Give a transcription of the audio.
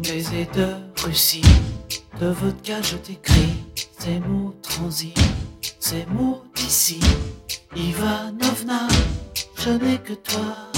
baiser de Russie, de vodka je t'écris ces mots transis, ces mots d'ici. Ivanovna, je n'ai que toi.